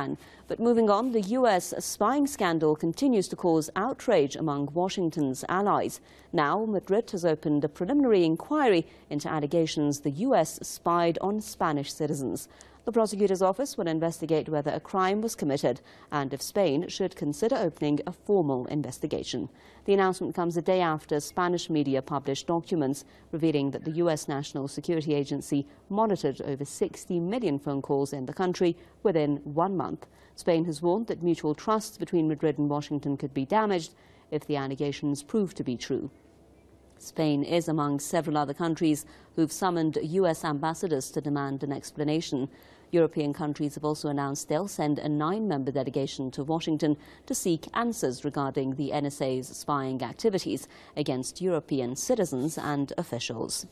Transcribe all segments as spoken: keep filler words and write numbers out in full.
But moving on, the U S spying scandal continues to cause outrage among Washington's allies. Now, Madrid has opened a preliminary inquiry into allegations the U S spied on Spanish citizens. The prosecutor's office will investigate whether a crime was committed and if Spain should consider opening a formal investigation. The announcement comes a day after Spanish media published documents revealing that the U S National Security Agency monitored over sixty million phone calls in the country within one month. Spain has warned that mutual trust between Madrid and Washington could be damaged if the allegations prove to be true. Spain is among several other countries who've summoned U S ambassadors to demand an explanation. European countries have also announced they'll send a nine-member delegation to Washington to seek answers regarding the N S A's spying activities against European citizens and officials.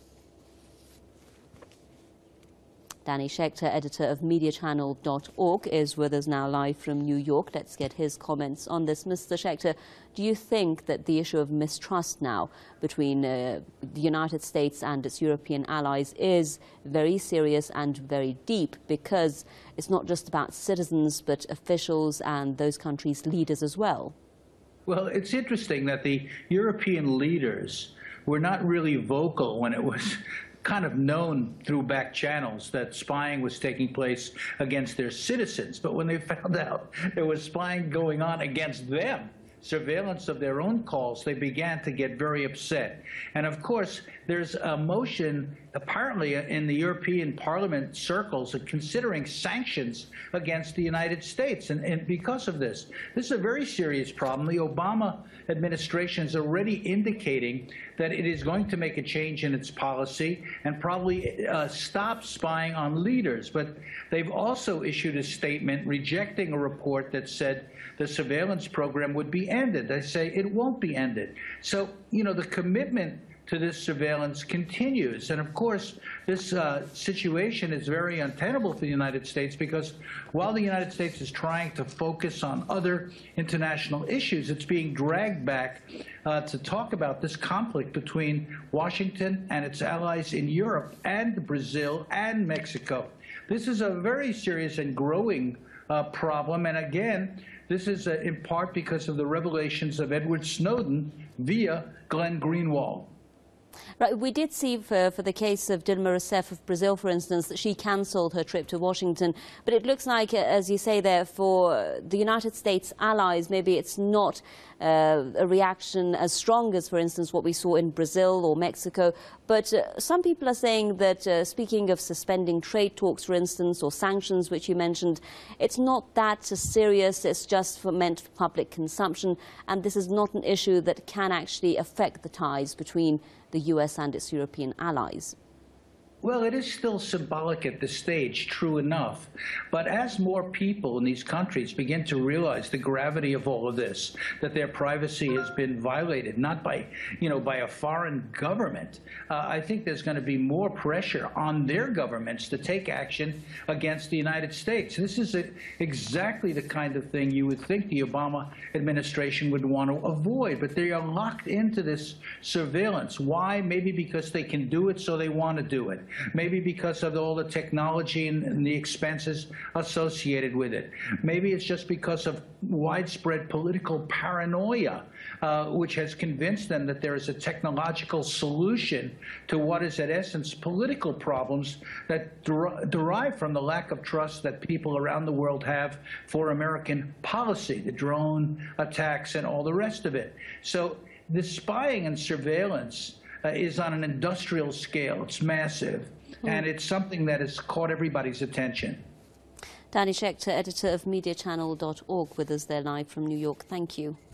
Danny Schechter, editor of media channel dot org, is with us now live from New York. Let's get his comments on this. Mister Schechter, do you think that the issue of mistrust now between uh, the United States and its European allies is very serious and very deep, because it's not just about citizens but officials and those countries' leaders as well? Well, it's interesting that the European leaders were not really vocal when it was kind of known through back channels that spying was taking place against their citizens. But when they found out there was spying going on against them, surveillance of their own calls, they began to get very upset. And of course, there's a motion apparently in the European Parliament circles of considering sanctions against the United States. And, and because of this, this is a very serious problem. The Obama administration is already indicating that it is going to make a change in its policy and probably uh, stop spying on leaders. But they've also issued a statement rejecting a report that said the surveillance program would be ended. They say it won't be ended. So, you know, the commitment to this surveillance continues. And of course, this uh, situation is very untenable for the United States, because while the United States is trying to focus on other international issues, it's being dragged back uh, to talk about this conflict between Washington and its allies in Europe and Brazil and Mexico. This is a very serious and growing uh, problem. And again, this is uh, in part because of the revelations of Edward Snowden via Glenn Greenwald. Right. We did see for, for the case of Dilma Rousseff of Brazil, for instance, that she cancelled her trip to Washington. But it looks like, as you say there, for the United States allies, maybe it's not uh, a reaction as strong as, for instance, what we saw in Brazil or Mexico. But uh, some people are saying that, uh, speaking of suspending trade talks, for instance, or sanctions, which you mentioned, it's not that serious. It's just for, meant for public consumption. And this is not an issue that can actually affect the ties between the U S and its European allies. Well, it is still symbolic at this stage, true enough. But as more people in these countries begin to realize the gravity of all of this, that their privacy has been violated, not by, you know, by a foreign government, uh, I think there's going to be more pressure on their governments to take action against the United States. This is a, exactly the kind of thing you would think the Obama administration would want to avoid. But they are locked into this surveillance. Why? Maybe because they can do it, so they want to do it. Maybe because of all the technology and, and the expenses associated with it. Maybe it's just because of widespread political paranoia, uh, which has convinced them that there is a technological solution to what is, at essence, political problems that der derive from the lack of trust that people around the world have for American policy, the drone attacks and all the rest of it. So the spying and surveillance Uh, is on an industrial scale. It's massive, mm. and it's something that has caught everybody's attention. Danny Schechter, editor of media channel dot org, with us there live from New York. Thank you.